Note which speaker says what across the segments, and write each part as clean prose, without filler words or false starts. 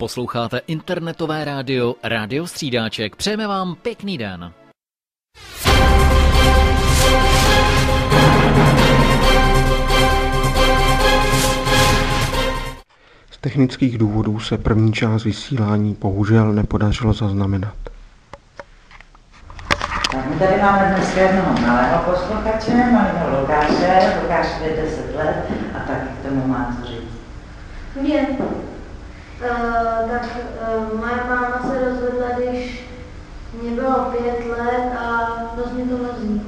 Speaker 1: Posloucháte internetové rádio Rádio Střídáček. Přejeme vám pěkný den.
Speaker 2: Z technických důvodů se první část vysílání bohužel nepodařilo zaznamenat.
Speaker 3: Tak my tady máme dneska jednoho malého posluchače, malého Lukáše. Lukáš je 10 let a taky k tomu má co říct.
Speaker 4: Mě. Moje máma se rozvedla, když mě bylo 5 let a dost mě to mrzí.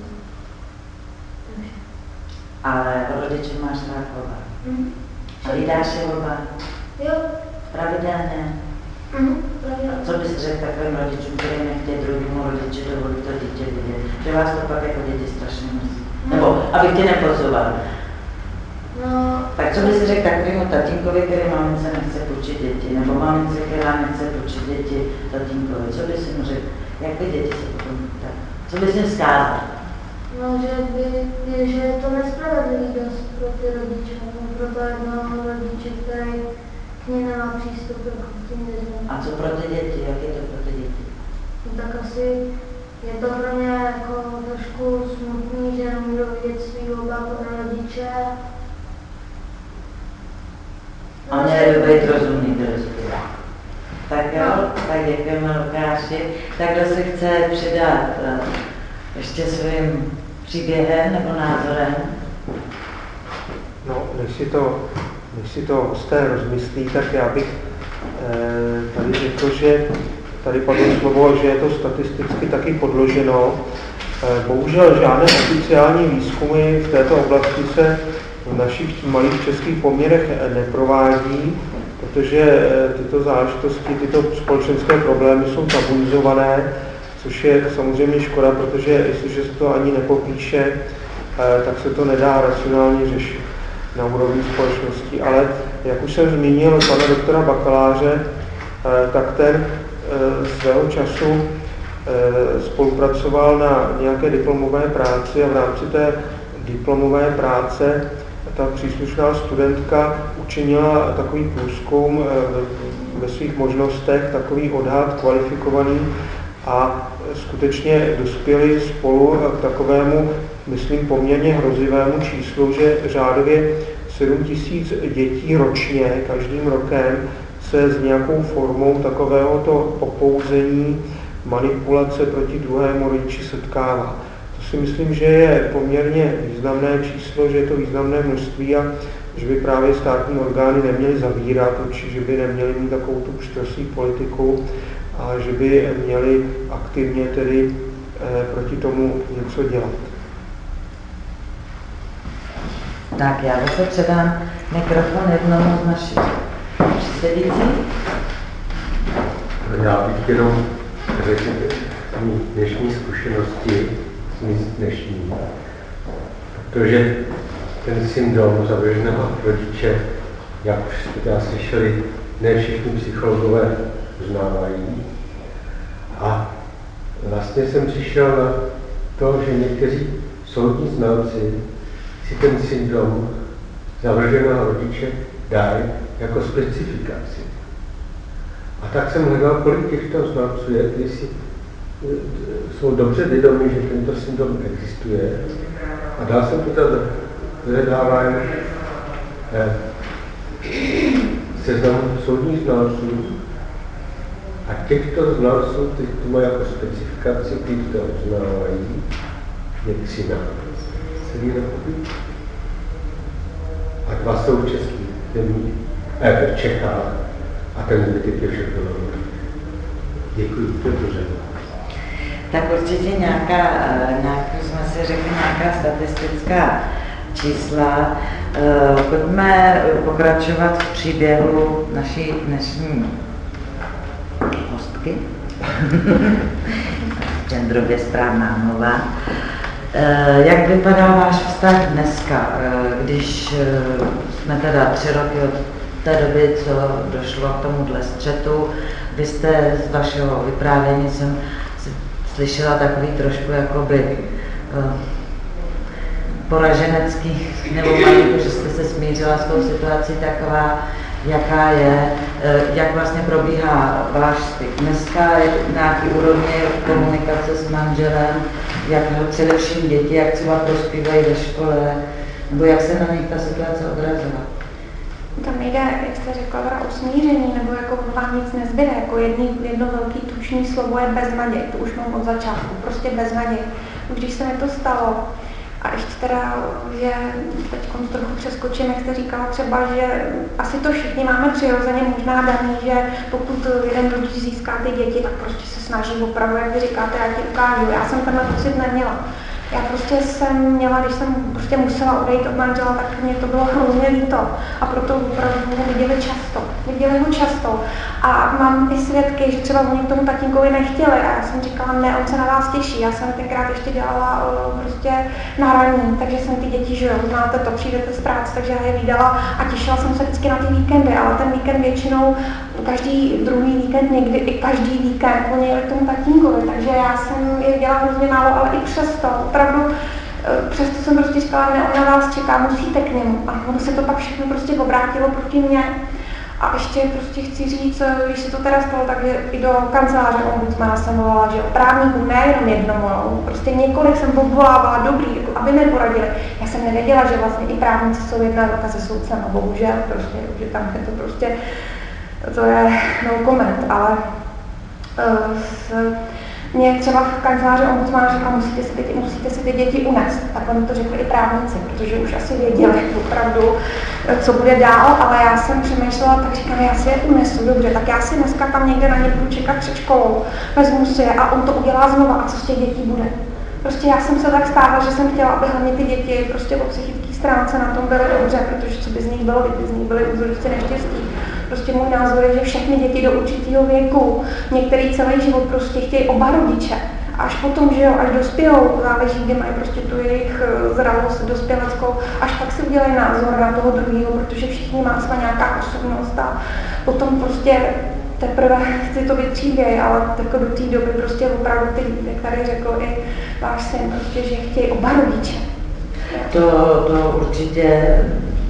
Speaker 3: Ale rodiče máš rád oba. A vydáš je oba?
Speaker 4: Jo.
Speaker 3: Pravidelně?
Speaker 4: Pravidelně.
Speaker 3: Co bys řekl takovým rodičům, který nechtějí druhému rodiči dovolit to dítě vidět? Že vás to pak jako děti strašně mrzí. Nebo abych tě nepozoval.
Speaker 4: No,
Speaker 3: Tak co bys řekl takovému tatínkovi, který mamince nechce půjčit děti? Nebo mamince, která nechce půjčit děti tatínkovi? Co bys jim řekl? Jak ty děti se potom tak? Co bys jim vzkázal?
Speaker 4: no že je to nespravedlivý dost pro ty rodiče, pro to jednoho rodiče, který k ní nemá přístup k těm dětem.
Speaker 3: A co pro ty děti? Jak je to pro ty děti?
Speaker 4: No, tak asi je to pro mě jako trošku smutný, že nemůžu vidět svý oba rodiče.
Speaker 3: A měli by být rozumný trošku. Tak jo, tak děkujeme Lukáši. Tak kdo se chce přidat ještě svým příběhem nebo názorem?
Speaker 2: No, než si to hosté rozmyslí, tak já bych tady řekl, že tady padlo slovo, že je to statisticky taky podloženo. Bohužel žádné oficiální výzkumy v této oblasti se v našich malých českých poměrech neprovádí, protože tyto záležitosti, tyto společenské problémy jsou tabuizované, což je samozřejmě škoda, protože jestliže se to ani nepopíše, tak se to nedá racionálně řešit na úrovni společnosti. Ale jak už jsem zmínil pana doktora Bakaláře, tak ten svého času spolupracoval na nějaké diplomové práci a v rámci té diplomové práce ta příslušná studentka učinila takový průzkum ve svých možnostech, takový odhad kvalifikovaný a skutečně dospěli spolu k takovému, myslím, poměrně hrozivému číslu, že řádově 7 000 dětí ročně, každým rokem, se s nějakou formou takovéhoto opouzení, manipulace proti druhému rodiči setkává. To si myslím, že je poměrně významné číslo, že je to významné množství a že by právě státní orgány neměly zavírat oči, že by neměly mít takovou tu pštrosí politiku a že by měli aktivně tedy proti tomu něco dělat.
Speaker 3: Tak já zase předám mikrofon jednomu z našich přísedících.
Speaker 5: Já bych jenom řekl dnešní zkušenosti z dnešní, protože ten syndrom zavřeného rodiče, jak už jste teda slyšeli, ne všichni psychologové uznávají. A vlastně jsem přišel na to, že někteří soudní znalci si ten syndrom zavrženého rodiče dají jako specifikaci. A tak jsem hledal, kolik těchto znalců je, jestli jsou dobře vědomí, že tento syndrom existuje. A dal jsem to tady vyhledávání seznamu soudních znalců a těchto znalců, kteří to mají jako specifikaci, kteří to uznávají, je 13. Celý republiky. A 2 jsou v českých zemích, v Čechách a ten zbytek je všechno na mě. Děkuji, to je pořád.
Speaker 3: Tak určitě nějaká, jsme si řekli, nějaká statistická čísla. Pojďme pokračovat v příběhu naší dnešní hostky. Genderově správná mluva. Jak vypadá váš vztah dneska, když jsme teda 3 roky od té doby, co došlo k tomuhle střetu? Vy jste z vašeho vyprávění jsem slyšela takový trošku jakoby poraženecký, nebo malinko, že jste se smířila s tou situací taková jaká je, jak vlastně probíhá váš styk. Dneska je nějaký úrovně komunikace s manželem, jak především děti, jak třeba prospívají ve škole, nebo jak se na nich ta situace odrazila.
Speaker 6: Tam nejde, jak jste řekla, o smíření, nebo jako vám nic nezbyde, jako jedno velký tučný slovo je beznaděj, to už mám od začátku, prostě beznaděj. Když se mi to stalo, a ještě teda, že teď trochu přeskočím, jak jste říkala třeba, že asi to všichni máme přirozeně možná daný, že pokud jeden rodič získá ty děti, tak prostě se snaží opravdu, jak vy říkáte, já ti ukážu. Já jsem tenhle pocit neměla. Já prostě jsem měla, když jsem prostě musela odejít od manžela, tak mě to bylo hrozně líto. A proto opravdu ho viděli ho často. A mám i svědky, že třeba oni k tomu tatínkovi nechtěli. A já jsem říkala, ne, on se na vás těší. Já jsem tenkrát ještě dělala prostě na raní, takže jsem ty děti, že jo, znáte to, přijdete z práce, takže já je vídala a těšila jsem se vždycky na ty víkendy, ale ten víkend většinou, každý druhý víkend, někdy i každý víkend, oni jeli k tomu tatínkovi, takže já jsem je dělala hrozně málo, ale i přesto, opravdu, přesto jsem prostě říkala, ne, on na vás čeká, musíte k němu. A ono se to pak všechno prostě obrátilo proti mně. A ještě prostě chci říct, když se to teda stalo, takže i do kanceláře ombudsmana jsem volala, že právníků nejenom jednomu, prostě několik jsem obvolávala, dobrý, jako aby mi poradili. Já jsem nevěděla, že vlastně i právníci jsou jedna roka se soudcem, a bohužel, prostě, že tam je to prostě, to je no comment, ale mě třeba v kanceláři ombudsmana řekla, musíte si ty děti unést. Tak oni to řekli i právníci, protože už asi věděli opravdu, co bude dál, ale já jsem přemýšlela, tak říkám, já si je unesu, dobře, tak já si dneska tam někde na ně budu čekat před školou, vezmu si je a on to udělá znova a co z těch dětí bude. Prostě já jsem se tak stávala, že jsem chtěla, aby hlavně ty děti prostě po psychické stránce na tom byly dobře, protože co by z nich bylo, by z nich byly úzorůvci neštěstí. Prostě můj názor je, že všechny děti do určitého věku, některý celý život prostě chtějí oba rodiče. Až potom, že jo, až dospějou, záleží, kdy mají prostě tu jejich zralost dospěleckou, až pak si udělají názor na toho druhého, protože všichni má svá nějaká osobnost a potom prostě teprve si to vytříbějí, ale jako do té doby prostě opravdu ty, jak tady řekl i váš syn, prostě, že chtějí oba rodiče.
Speaker 3: To určitě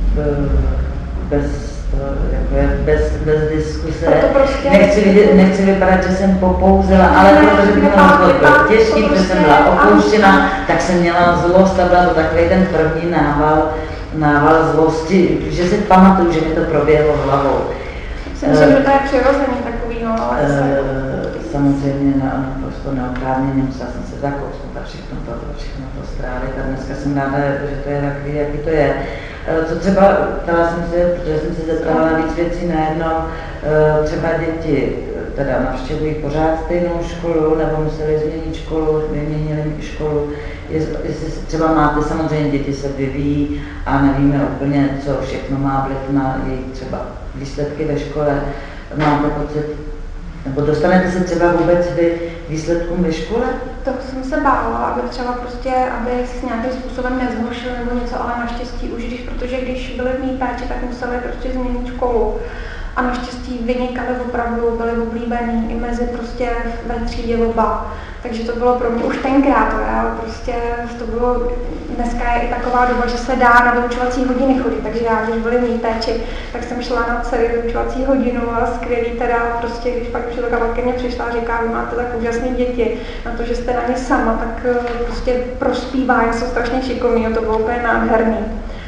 Speaker 3: bez diskuse. Prostě nechci vypadat, že jsem popouzela, ale protože to bylo těžký, protože jsem byla opouštěna, tak jsem měla zlost a byla to takový ten první nával zlosti, že si pamatuju, že mi to proběhlo hlavou.
Speaker 6: Myslím, že to je přirozený takový, no, ale
Speaker 3: samozřejmě naprosto neoprávněně, musela jsem se zakousnout a všechno to strávit a dneska jsem ráda, že to je takový, jaký to je. Co třeba, ptala jsem se, protože jsem se zeptala na víc věcí najednou, třeba děti teda navštěvují pořád stejnou školu, nebo museli změnit školu, vyměnili školu. Jestli třeba máte, samozřejmě děti se vyvíjí a nevíme úplně, co všechno má vliv na jejich třeba výsledky ve škole. Máte pocit, nebo dostanete se třeba vůbec vy výsledkům ve škole?
Speaker 6: To jsem se bála, aby třeba prostě, aby s nějakým způsobem nezhoršili nebo něco, ale naštěstí už protože když byli v mý péči, tak museli prostě změnit školu. A naštěstí vynikali opravdu, byli oblíbení i mezi prostě ve třídě oba. Takže to bylo pro mě už tenkrát, ale prostě to bylo, dneska je i taková doba, že se dá na vyučovací hodiny chodit, takže já, když byli v mý péči, tak jsem šla na celý vyučovací hodinu a skvělý teda prostě, když pak učitelka ke mně přišla a říká, vy máte tak úžasné děti, na to, že jste na ně sama, tak prostě prospívají, jsou strašně šikovní a to bylo úplně nádherný.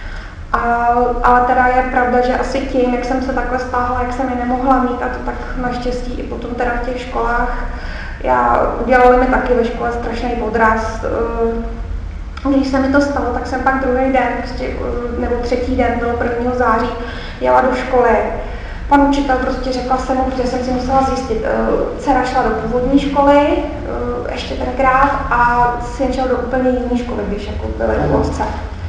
Speaker 6: Ale teda je pravda, že asi tím, jak jsem se takhle stáhla, jak jsem je nemohla mít a to tak naštěstí i potom teda v těch školách, udělali mi taky ve škole strašný podraz. Když se mi to stalo, tak jsem pak druhý den, prostě, nebo třetí den, bylo 1. září, jela do školy. Pan učitel prostě řekla jsem mu, protože jsem si musela zjistit, dcera šla do původní školy, ještě tenkrát, a syn šel do úplně jiné školy, když jako byly u otce.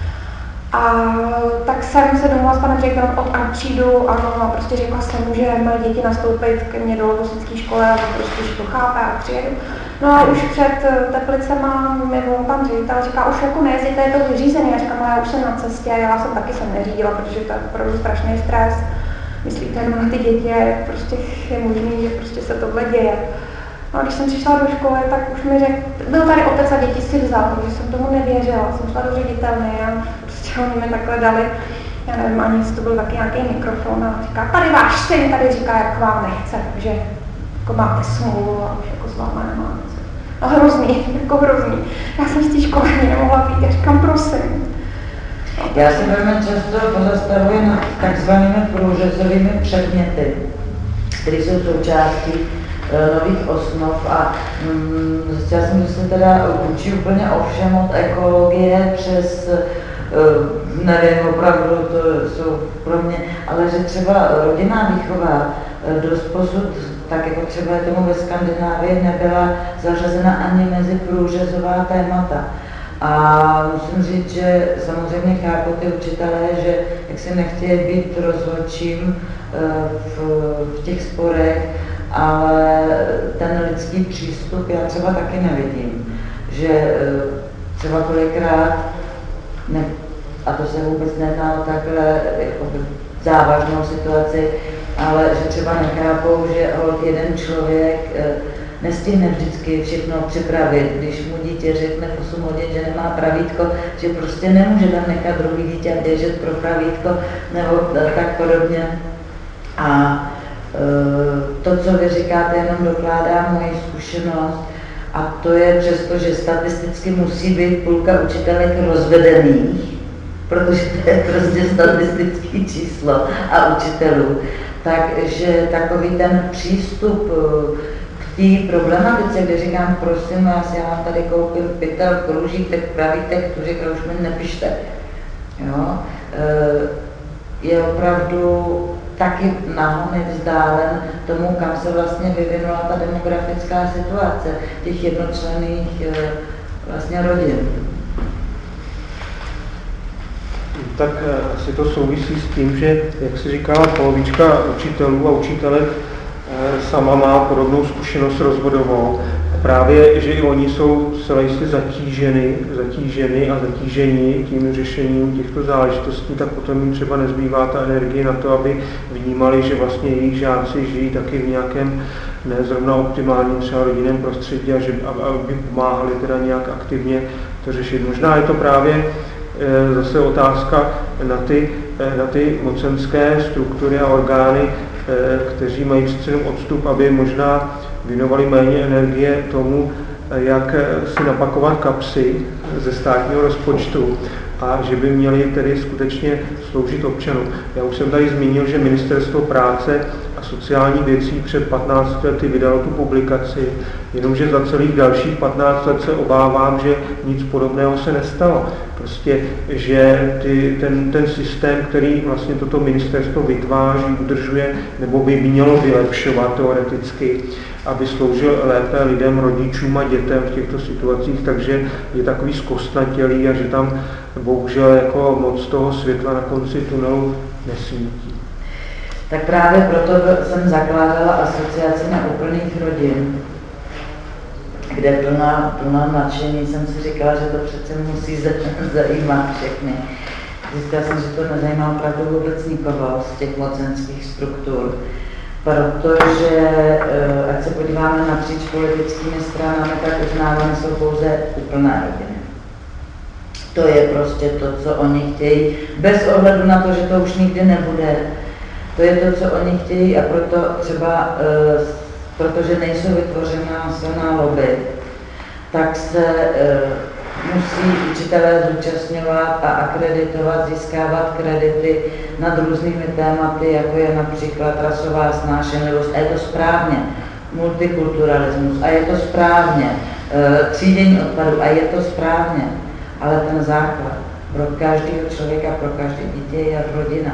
Speaker 6: A tak jsem se domluvila s panem ředitelem přijdu a prostě řekla jsem mu, že mají děti nastoupit ke mně do Lovosické školy a prostě, že to chápe a přijedu. No a už před Teplicema mi volal pan ředitel a říká, už jako nejezdíte, je to vyřízené. Já říkám, já už jsem na cestě, já jsem taky neřídila, protože to je opravdu strašný stres. Myslíte jenom na ty děti, prostě je možný, že prostě se tohle děje. No a když jsem přišla do školy, tak už mi řekl, byl tady otec a děti si vzal, protože jsem tomu nevěřila, jsem šla do ředitelny a prostě oni mi takhle dali já nevím ani, jestli to byl taky nějaký mikrofon a říká, tady váš syn tady říká, jak k vám nechce, takže jako máte smůlu a už jako s váma nemá nic. No hrozný, jako hrozný. Já jsem z té školy nemohla být, já říkám prosím.
Speaker 3: Já se velmi často pozastavuji nad takzvanými průřezovými předměty, které jsou součástí nových osnov a zjistila jsem, že se teda učí úplně o všem od ekologie přes, nevím, opravdu to jsou pro mě, ale že třeba rodinná výchova dosposud, tak jako třeba je tomu ve Skandinávii, nebyla zařazena ani mezi průřezová témata. A musím říct, že samozřejmě chápu ty učitelé, že jak se nechtějí být rozhodčím v těch sporech, ale ten lidský přístup já třeba taky nevidím, že třeba kolikrát, a to se vůbec nedá o takhle závažnou situaci, ale že třeba nechápou, že jeden člověk nestihne vždycky všechno připravit, když mu dítě řekne v 8 hodin, že nemá pravítko, že prostě nemůže tam nechat druhý dítě běžet pro pravítko nebo tak podobně. A to, co vy říkáte, jenom dokládá moji zkušenost a to je přesto, že statisticky musí být půlka učitelek rozvedených, protože to je prostě statistické číslo a učitelů, takže takový ten přístup k té problematice, kde říkám, prosím vás, já vám tady koupím pytel, kružítek, pravítek, tu říká, už mi nepište. Jo? Je opravdu taky nahony vzdálen tomu, kam se vlastně vyvinula ta demografická situace těch jednočlenných vlastně rodin.
Speaker 2: Tak asi to souvisí s tím, že, jak si říkala, polovička učitelů a učitelek sama má podobnou zkušenost rozvodovou. Právě, že i oni jsou zcela jistě zatíženy a zatíženi tím řešením těchto záležitostí, tak potom jim třeba nezbývá ta energie na to, aby vnímali, že vlastně jejich žáci žijí taky v nějakém ne zrovna optimálním třeba rodinném prostředí a že aby pomáhali teda nějak aktivně to řešit. Možná je to právě zase otázka na ty mocenské struktury a orgány, kteří mají přece jenom odstup, aby možná věnovali méně energie tomu, jak si napakovat kapsy ze státního rozpočtu a že by měli tedy skutečně sloužit občanům. Já už jsem tady zmínil, že Ministerstvo práce a sociální věcí před 15 lety vydalo tu publikaci, jenomže za celých dalších 15 let se obávám, že nic podobného se nestalo. Prostě, že ten systém, který vlastně toto ministerstvo vytváří, udržuje, nebo by mělo vylepšovat teoreticky, aby sloužil lépe lidem, rodičům a dětem v těchto situacích, takže je takový zkostnatělý a že tam bohužel jako moc toho světla na konci tunelu nesvítí.
Speaker 3: Tak právě proto jsem zakládala asociaci neúplných rodin, kde plná nadšení jsem si říkala, že to přece musí zajímat všechny. Zjistila jsem, že to nezajímá opravdu vůbec nikoho z těch mocenských struktur, protože, ať se podíváme napříč politickými stranami, tak uznávány jsou pouze úplné rodiny. To je prostě to, co oni chtějí, bez ohledu na to, že to už nikdy nebude. To je to, co oni chtějí a proto třeba, protože nejsou vytvořená silná lobby, tak se musí učitelé zúčastňovat a akreditovat, získávat kredity nad různými tématy, jako je například rasová snášenlivost. A je to správně, multikulturalismus, a je to správně, třídění odpadu, a je to správně. Ale ten základ pro každého člověka, pro každé dítě je rodina.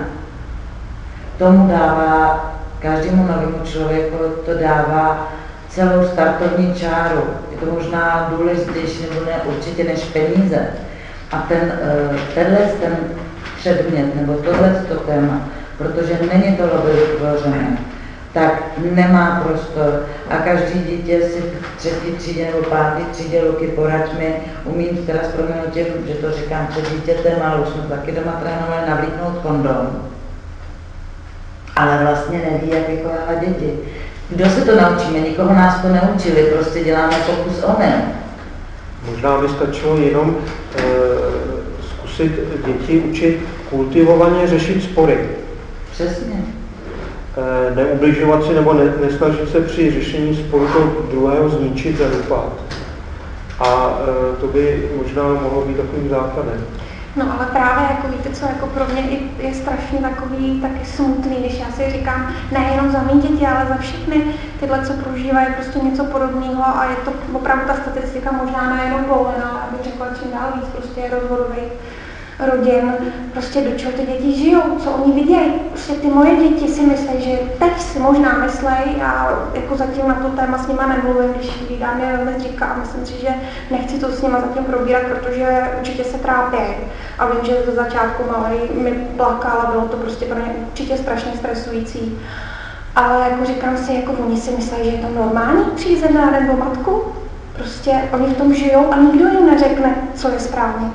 Speaker 3: Tomu dává, každému novému člověku to dává celou startovní čáru. Je to možná důležitější nebo ne určitě než peníze. A ten předmět nebo tohleto téma, protože není to lobby vytvořené, tak nemá prostor a každý dítě si v 3. třídě nebo 5. třídě Luky, poraď mi, umí teda s proměnutím, že to říkám před dítětem, ale už jsme taky doma trénovali, navlíknout kondom. Ale vlastně neví, jak vychovávat děti. Kdo se to naučíme? Nikoho nás to neučili, prostě děláme pokus omyl.
Speaker 2: Možná by stačilo jenom zkusit děti učit kultivovaně řešit spory.
Speaker 3: Přesně.
Speaker 2: Neubližovat si nebo nesnažit se při řešení sporu toho druhého zničit, zadupat. A to by možná mohlo být takovým základem.
Speaker 6: No ale právě jako víte co, jako pro mě je strašně takový taky smutný, když já si říkám, nejenom za mý děti, ale za všechny tyhle, co prožívají prostě něco podobného a je to opravdu ta statistika možná nejenom povolená, ale abych řekla čím dál víc prostě rozvodových rodin, prostě do čeho ty děti žijou, co oni vidějí. Prostě ty moje děti si myslí, že teď si možná myslí, já jako zatím na to téma s nima nemluvím, když dám je velmi říká a myslím si, že nechci to s nima zatím probírat, protože určitě se trápí. A vím, že ze začátku malej mi plakal a bylo to prostě pro ně určitě strašně stresující. Ale jako říkám si, jako oni si myslí, že je to normální přijít ze dne nebo matku. Prostě oni v tom žijou a nikdo jim neřekne, co je správně.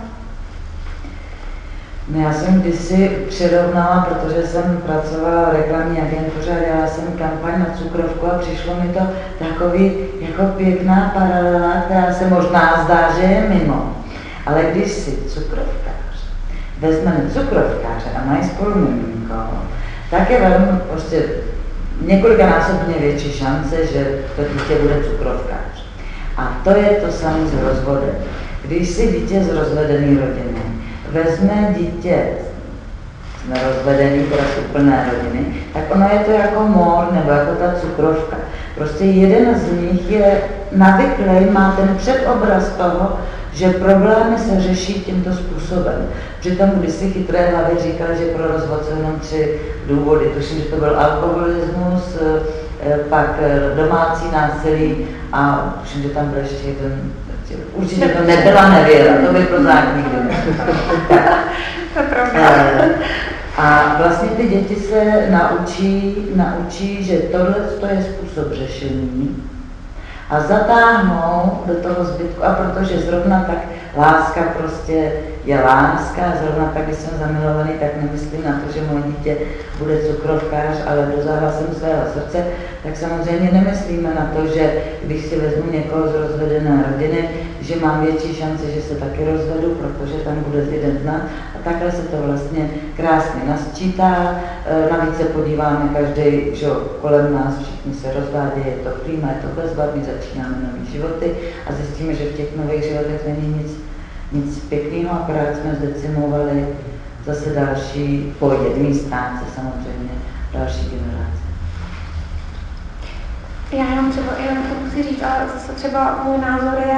Speaker 3: No já jsem kdysi přirovnala, protože jsem pracovala v reklamní agentuře a dělala jsem kampaň na cukrovku a přišlo mi to takový jako pěkná paralela, která se možná zdá, že je mimo. Ale když si cukrovkář vezme cukrovkáře a mají spolu miminko, tak je velmi prostě několikanásobně větší šance, že to dítě bude cukrovkář. A to je to samé s rozvodem. Když si dítě z rozvedené rodiny vezme dítě rozvedený, teda z úplné rodiny, tak ono je to jako mor nebo jako ta cukrovka. Prostě jeden z nich je navyklý, má ten předobraz toho, že problémy se řeší tímto způsobem. Přitom kdysi chytré hlavy říkali, že pro rozvod jsou jenom 3 důvody. Tuším, že to byl alkoholismus, pak domácí násilí a tuším, že tam byl ještě jeden. Určitě to nebyla nevěra, to by Plzák nikdy nebyl.
Speaker 6: To je pravda.
Speaker 3: A vlastně ty děti se naučí, že tohle je způsob řešení a zatáhnou do toho zbytku. A protože zrovna tak láska prostě je láska, zrovna tak, když jsem zamilovaný, tak nemyslím na to, že moje dítě bude cukrovkář, ale do záhlasem svého srdce, tak samozřejmě nemyslíme na to, že když si vezmu někoho z rozvedené rodiny, že mám větší šance, že se taky rozvedu, protože tam bude jeden znát. A takhle se to vlastně krásně nasčítá. Navíc se podíváme každý, že kolem nás všichni se rozvádějí, je to klíma, je to bezbavný, začínáme nový životy a zjistíme, že v těch nových životech není nic pěkného, akorát jsme zdecimovali zase další, po jedné stránce samozřejmě, další generace.
Speaker 6: Já jenom to musím říct, ale zase třeba můj názor je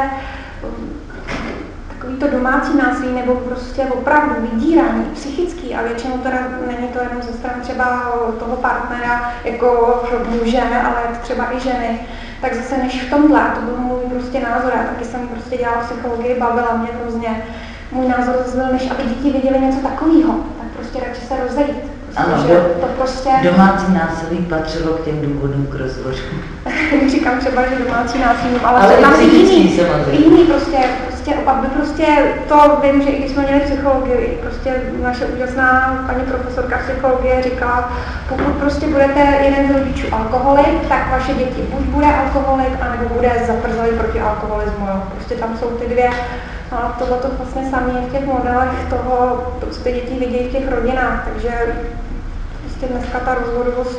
Speaker 6: takový to domácí násilí nebo prostě opravdu vydírání psychický a většinou teda není to jenom ze strany třeba toho partnera jako muže, ale třeba i ženy, tak zase než v tomhle, to byl můj prostě názor, já taky jsem prostě dělala psychologii, bavila mě hrozně. Můj názor zase byl, než aby děti viděli něco takového, tak prostě radši se rozejít.
Speaker 3: Ano,
Speaker 6: to prostě...
Speaker 3: domácí násilí patřilo k těm důvodům k rozvodu.
Speaker 6: Říkám třeba, že domácí násilí,
Speaker 3: ale
Speaker 6: tam
Speaker 3: jiný
Speaker 6: prostě aby prostě to vím, že i když jsme měli psychologii, prostě naše úžasná paní profesorka psychologie říkala, pokud prostě budete jeden z rodičů alkoholik, tak vaše děti buď bude alkoholik, anebo bude zaprzalý proti alkoholismu. Jo. Prostě tam jsou ty dvě. No a tohle to vlastně samé v těch modelech toho, co ty děti vidějí v těch rodinách, takže prostě dneska ta rozvodovost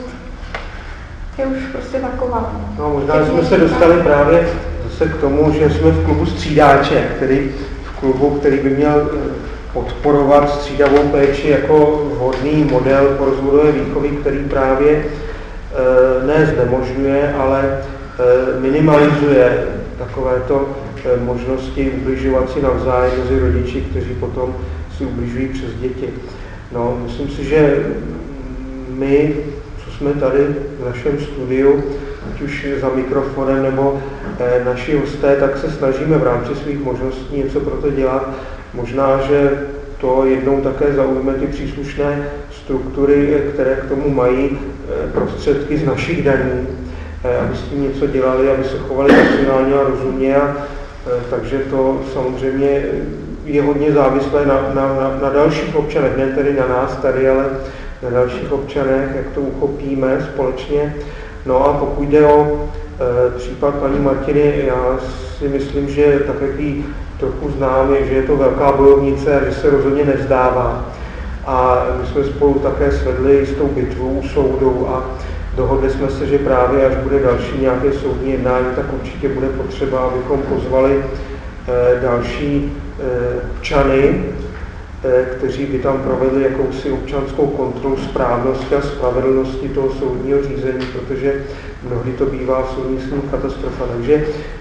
Speaker 6: je už prostě taková.
Speaker 2: No možná jsme se dostali právě zase k tomu, že jsme v klubu Střídáček, který by měl podporovat střídavou péči jako vhodný model po rozvodové výchovy, který právě ne znemožňuje, ale minimalizuje takovéto možnosti ubližovat si navzájem mezi rodiči, kteří potom si ubližují přes děti. No, myslím si, že my, co jsme tady v našem studiu, ať už za mikrofonem nebo naši hosté, tak se snažíme v rámci svých možností něco pro to dělat. Možná, že to jednou také zaujme ty příslušné struktury, které k tomu mají prostředky z našich daní, aby s tím něco dělali, aby se chovali racionálně a rozumně. Takže to samozřejmě je hodně závislé na dalších občanech, ne tedy na nás tady, ale na dalších občanech, jak to uchopíme společně. No a pokud jde o případ paní Martiny, já si myslím, že tak, jak ji trochu znám, je, že je to velká bojovnice a že se rozhodně nevzdává. A my jsme spolu také svedli s tou bitvu u soudu a dohodli jsme se, že právě až bude další nějaké soudní jednání, tak určitě bude potřeba, abychom pozvali další občany, kteří by tam provedli jakousi občanskou kontrolu správnosti a spravedlnosti toho soudního řízení, protože mnohdy to bývá v soudních katastrofa. Takže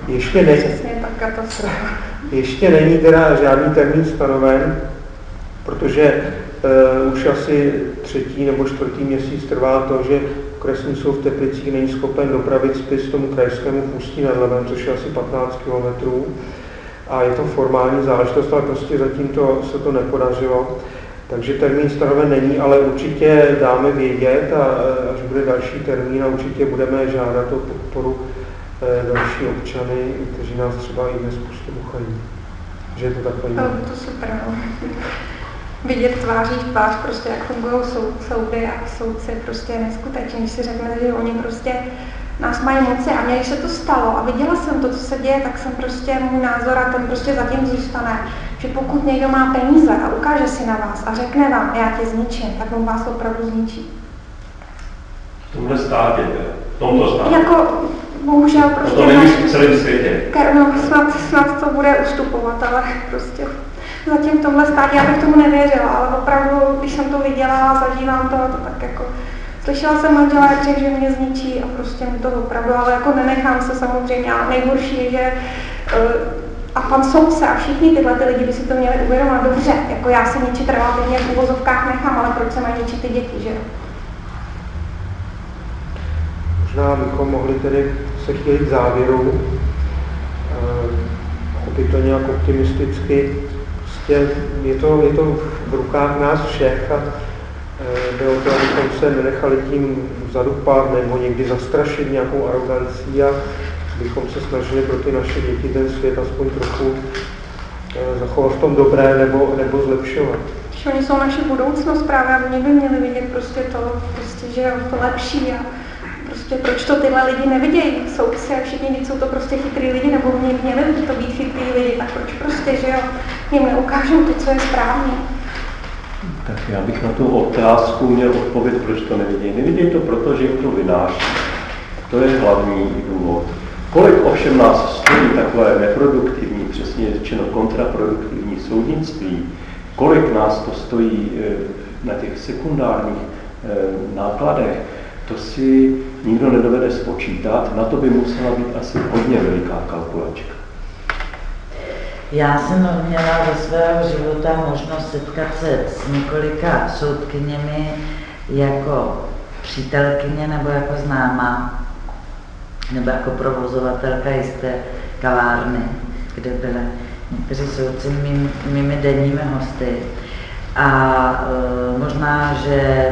Speaker 2: ještě není teda žádný termín stanoven, protože už asi 3. nebo 4. měsíc trvá to, že okresní soud v Teplicích není schopen dopravit spis tomu krajskému v Ústí nad Labem, což je asi 15 kilometrů. A je to formální záležitost, ale prostě zatím se to nepodařilo. Takže termín stanoven není, ale určitě dáme vědět, a až bude další termín, a určitě budeme žádat o podporu další občany, kteří nás třeba i dnes poslouchají. Že je to takové.
Speaker 6: To super, no. Vidět tváří v tvář, prostě jak fungují soudy a soudci, prostě neskutečně, když si řekneme, že oni prostě nás mají moci a mně, když se to stalo a viděla jsem to, co se děje, tak jsem prostě, můj názor a ten prostě zatím zůstane, že pokud někdo má peníze a ukáže si na vás a řekne vám, já tě zničím, tak on vás opravdu zničí.
Speaker 7: V tomhle státě, v tomto státě.
Speaker 6: Jako, bohužel prostě...
Speaker 7: To není v celém světě.
Speaker 6: No, snad to bude ustupovat, ale prostě zatím v tomhle státě, já bych tomu nevěřila, ale opravdu, když jsem to viděla a zažívám to tak jako... Slyšela jsem manžela, jak řekl, že mě zničí a prostě mi to opravdu, ale jako nenechám se samozřejmě. A nejhorší je, že a pan soudce a všichni tyhle ty lidi by si to měli uvědomit dobře. Jako já se ničit relativně v uvozovkách nechám, ale proč se mají ničit ty děti, že jo?
Speaker 2: Možná bychom mohli tedy se chýlit k závěru, chopit to nějak optimisticky. Prostě je to v rukách nás všech a jde o to, abychom se nenechali tím zadupat nebo někdy zastrašit nějakou arogancí a bychom se snažili pro ty naše děti ten svět aspoň trochu zachovat v tom dobré nebo zlepšovat.
Speaker 6: Oni jsou naše budoucnost právě a oni by měli vidět prostě to, že je to lepší a prostě proč to tyhle lidi nevidějí, soudci a všichni, jsou to prostě chytrý lidi, nebo měli by to být chytrý lidi, tak proč prostě, že jo, jim neukážou to, co je správně.
Speaker 7: Tak já bych na tu otázku měl odpověď, proč to nevidějí. Nevidějí to proto, že jim to vynáší. To je hlavní důvod. Kolik ovšem nás stojí takové neproduktivní, přesně řečeno kontraproduktivní soudnictví, kolik nás to stojí na těch sekundárních nákladech, to si nikdo nedovede spočítat, na to by musela být asi hodně veliká kalkulačka.
Speaker 3: Já jsem měla ze svého života možnost setkat se s několika soudkyněmi jako přítelkyně nebo jako známá, nebo jako provozovatelka jisté kavárny, kde byly někteří soudci mými denními hosty. A možná, že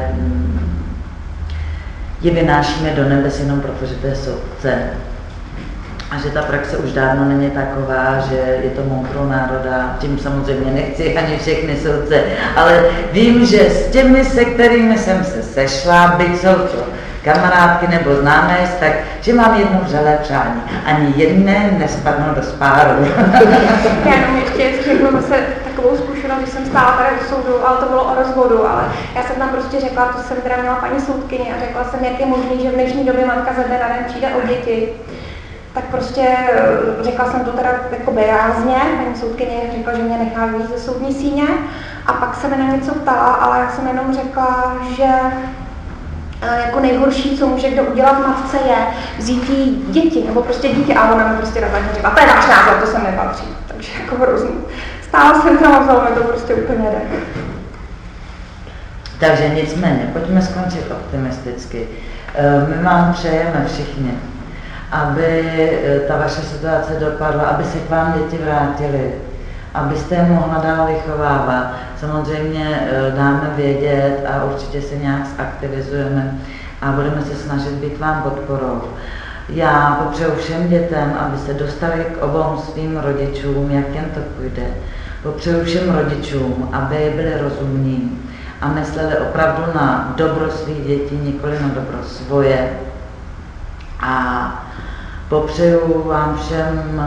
Speaker 3: je vynášíme do nebes jenom proto, že to je soudce. A že ta praxe už dávno není taková, že je to moudrou národa, tím samozřejmě nechci ani všechny soudce, ale vím, že s těmi, se kterými jsem se sešla, byť jsou to kamarádky nebo známé, tak že mám jedno vřelé přání. Ani jedné nespadnou do spáru.
Speaker 6: Já jenom ještě řeknu zase takovou zkušenost, když jsem stála tady u soudu, ale to bylo o rozvodu, ale já jsem tam prostě řekla, to jsem teda měla paní soudkyni a řekla jsem, jak je možný, že v dnešní době matka ze dne na den přijde o děti. Tak prostě řekla jsem to teda jako rázně, paní soudkyně řekla, že mě nechá vyjít ze soudní síně a pak se mi na něco ptala, ale já jsem jenom řekla, že jako nejhorší, co může kdo udělat matce, je vzít jí děti, nebo prostě dítě, a ona mi prostě razantně řekla, to je váš názor, to sem nepatří, takže jako hrozný. Stála jsem tam a vzala mi to prostě úplně jde.
Speaker 3: Takže nicméně, pojďme skončit optimisticky. My vám přejeme všichni, aby ta vaše situace dopadla, aby se k vám děti vrátily, abyste je mohla dál vychovávat. Samozřejmě dáme vědět a určitě se nějak zaktivizujeme a budeme se snažit být vám podporou. Já popřeju všem dětem, aby se dostali k obou svým rodičům, jak jen to půjde. Popřeju všem rodičům, aby byli rozumní a mysleli opravdu na dobro svých dětí, nikoli na dobro svoje. A popřeju vám všem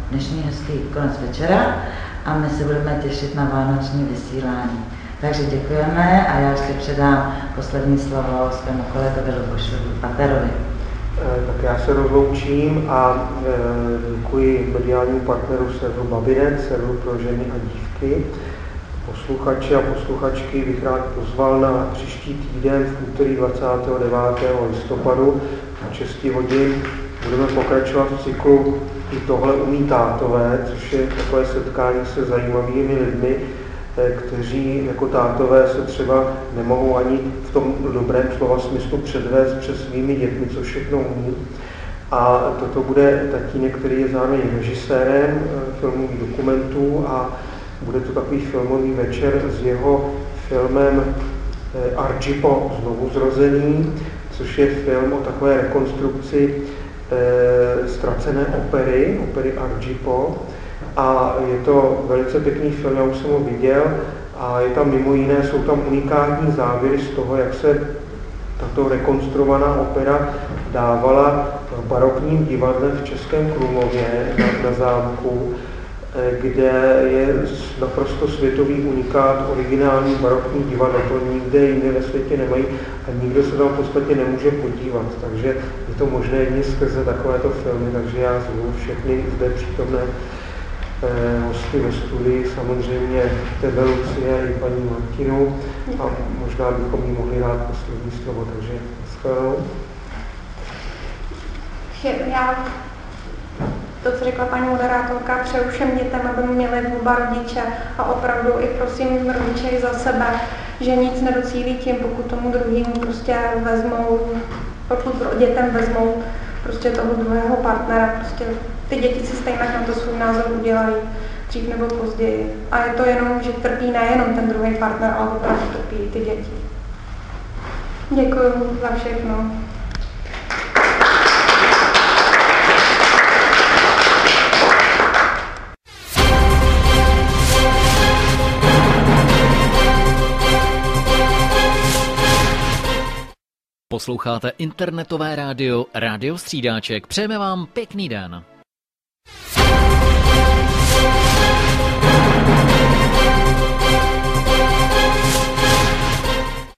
Speaker 3: dnešní hezký konec večera a my se budeme těšit na vánoční vysílání. Takže děkujeme a já ještě předám poslední slovo svému kolegovi Lubošovi Paterovi.
Speaker 2: Tak já se rozloučím a děkuji mediálnímu partneru serveru Babinec, serveru pro ženy a dívky. Posluchači a posluchačky bych rád pozval na příští týden v úterý 29. listopadu na 6 hodin. Budeme pokračovat v cyklu I tohle umí tátové, což je takové setkání se zajímavými lidmi, kteří jako tátové se třeba nemohou ani v tom dobrém slova smyslu předvést před svými dětmi, co všechno umí. A toto bude tatínek, který je zároveň režisérem filmových dokumentů a bude to takový filmový večer s jeho filmem Argipo znovuzrození, což je film o takové rekonstrukci ztracené opery Argipo. A je to velice pěkný film, já už jsem ho viděl a je tam mimo jiné, jsou tam unikátní záběry z toho, jak se tato rekonstruovaná opera dávala v barokním divadle v Českém Krumlově na zámku, kde je naprosto světový unikát, originální barokní divadlo, to nikde jinde ve světě nemají a nikdo se tam v podstatě nemůže podívat, takže je to možné jen skrze takovéto filmy, takže já zvu všechny zde přítomné hosty ve studii, samozřejmě tebe, Lucie, i paní Martinu a možná bychom jí mohli dát poslední slovo, takže shledanou.
Speaker 6: Já to, co řekla paní moderátorka, přeju všem dětem, aby měli oba rodiče a opravdu i prosím rodiče i za sebe, že nic nedocílí tím, pokud tomu druhému prostě vezmou, pokud dětem vezmou prostě toho druhého partnera, prostě ty děti si stejně na to svůj názor udělají dřív nebo později. A je to jenom, že trpí nejenom ten druhý partner, ale opravdu trpí ty děti. Děkuji za všechno.
Speaker 1: Posloucháte internetové rádio Rádio Střídáček. Přejeme vám pěkný den.